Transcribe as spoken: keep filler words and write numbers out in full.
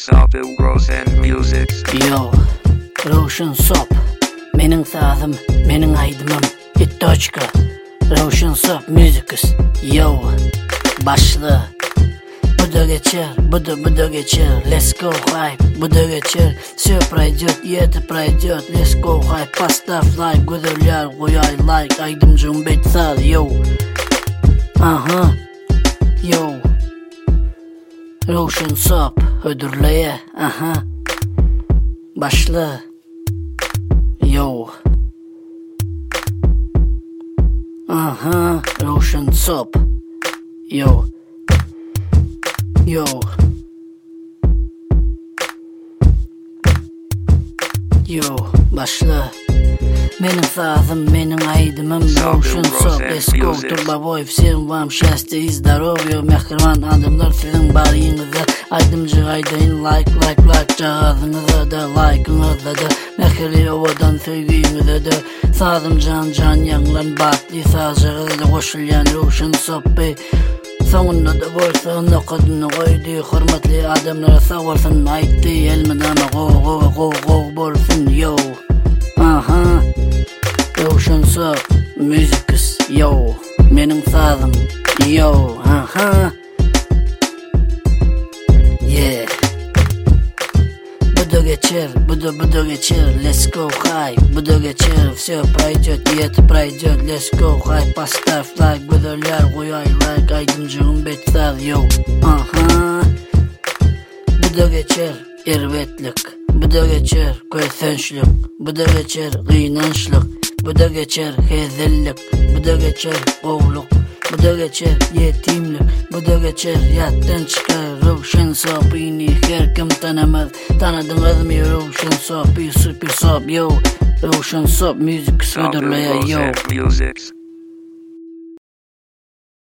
Sop it grows and music. Yo, Roshan Sop, mening sazım, mening aydımım, İttoçka, Roshan Sop Musics. Yo, başlı. Bu da geçer, bu da bu da geçer. Let's go hype, bu da geçer. Все пройдет, и это пройдет. Let's go hype, поставь лайк, güzeller koyay like. Aydımcığım betsal, yo. Aha, yo. Roshan Sop, ödürleye, aha. Başla. Yo. Aha, Roshan Sop. Yo. Yo. Yo, başla. Mening sazım, mening aydımım, Roshan Sop. Let's go, Turboboy, всем вам счастья и здоровья. Mehriban adımlar sizin bariyinizde. Aydımcı aydayın, like, like, like. Cihazınıza da, like'ınıza da. Mehri ovadan sevgiyinize de. Sazım can can yanlan, batlı sazcığızda koşulayan Roshan Sop bey. Sonunda da bolsa ne kadını koydu. Hürmetli adamlara sağ olsun. Aytti elmedama go go go go bolsun. Yo. Aha. Roshan Sop Musics. Yo. Mening sazım. Yo. Aha. Yeah. Bu da geçer, bu da bu da geçer. Let's go high, bu da geçer. Все пройдет, и это пройдет. Let's go high, поставь лайк, güzeller koyay like. Aydımcığım betsal, yo. Aha. Bu da geçer, ervetlik. Bu da geçer, kösençlik. Bu da geçer, kıynançlık. Bu da geçer, hezellik. Bu da geçer, oğluk. Bu da geçer, yetimlik. Bu da geçer, yattan çıkar. Roshan Sop'ini her kim tanımaz. Tanıdınız mı Roshan Sop'ı? Super Sop, yo. Roshan Sop Musics, ödürleye, yo.